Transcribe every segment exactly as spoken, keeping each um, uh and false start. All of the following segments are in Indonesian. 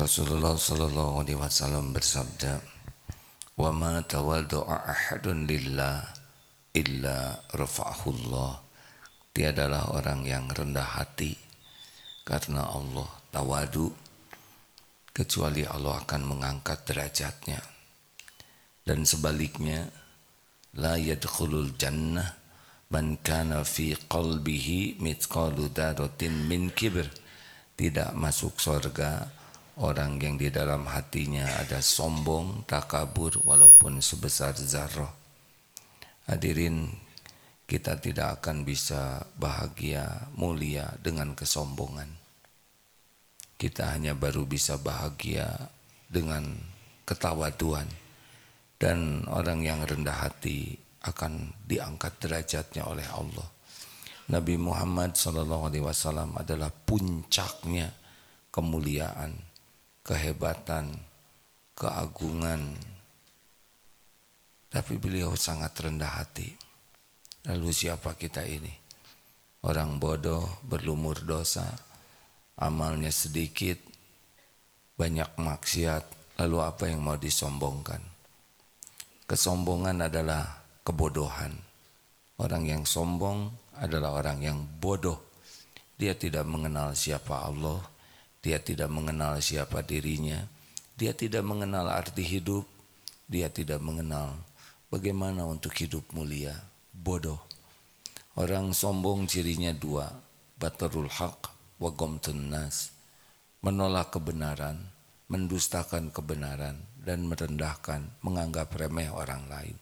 Rasulullah sallallahu alaihi wasallam bersabda, "Wa ma tawadda'a ahadun lillah illa rafa'ahullah." Tiadalah orang yang rendah hati karena Allah, tawadu, kecuali Allah akan mengangkat derajatnya. Dan sebaliknya, la yadkhulul jannah man kana fi qalbihi mithqalu dzarratin min kibr. Tidak masuk surga orang yang di dalam hatinya ada sombong, takabur walaupun sebesar zarrah. Hadirin, kita tidak akan bisa bahagia, mulia dengan kesombongan. Kita hanya baru bisa bahagia dengan ketawaduan. Dan orang yang rendah hati akan diangkat derajatnya oleh Allah. Nabi Muhammad sallallahu alaihi wasallam adalah puncaknya kemuliaan, kehebatan, keagungan. Tapi beliau sangat rendah hati. Lalu siapa kita ini? Orang bodoh, berlumur dosa, amalnya sedikit, banyak maksiat, lalu apa yang mau disombongkan? Kesombongan adalah kebodohan. Orang yang sombong adalah orang yang bodoh. Dia tidak mengenal siapa Allah, dia tidak mengenal siapa dirinya, dia tidak mengenal arti hidup, dia tidak mengenal bagaimana untuk hidup mulia. Bodoh. Orang sombong cirinya dua, batarul haq wa ghamtun nas. Menolak kebenaran, mendustakan kebenaran, dan merendahkan, menganggap remeh orang lain.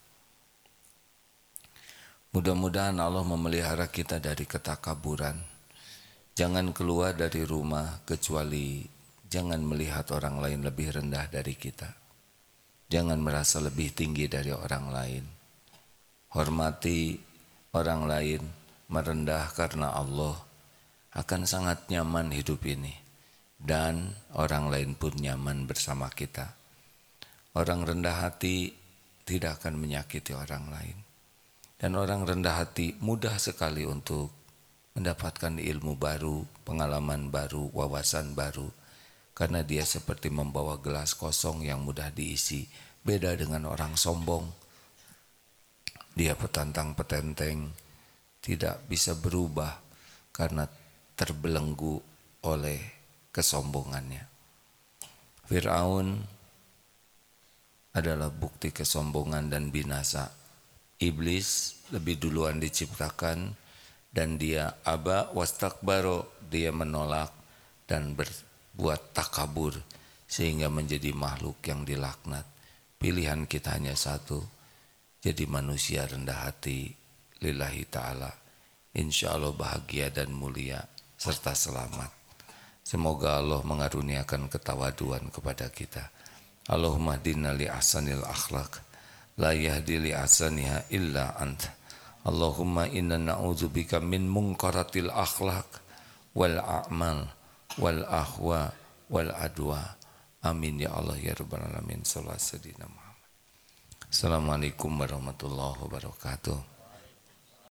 Mudah-mudahan Allah memelihara kita dari ketakaburan. Jangan keluar dari rumah kecuali jangan melihat orang lain lebih rendah dari kita. Jangan merasa lebih tinggi dari orang lain. Hormati orang lain, merendah karena Allah, akan sangat nyaman hidup ini. Dan orang lain pun nyaman bersama kita. Orang rendah hati tidak akan menyakiti orang lain. Dan orang rendah hati mudah sekali untuk mendapatkan ilmu baru, pengalaman baru, wawasan baru. Karena dia seperti membawa gelas kosong yang mudah diisi. Beda dengan orang sombong. Dia petantang petenteng, tidak bisa berubah karena terbelenggu oleh kesombongannya. Fir'aun adalah bukti kesombongan dan binasa. Iblis lebih duluan diciptakan dan dia aba wastakbaro, dia menolak dan berbuat takabur sehingga menjadi makhluk yang dilaknat. Pilihan kita hanya satu, jadi manusia rendah hati lillahi ta'ala. Insya Allah bahagia dan mulia serta selamat. Semoga Allah mengaruniakan ketawaduan kepada kita. Allahumma hdina li ahsanil akhlaq, la yahdi li ahsaniha illa anta. Allahumma inna na'udzubika min munkaratil akhlaq wal a'mal wal ahwa wal adwa. Amin ya Allah ya rabbal alamin. Sallallahu alaihi wasallam. Assalamualaikum warahmatullahi wabarakatuh.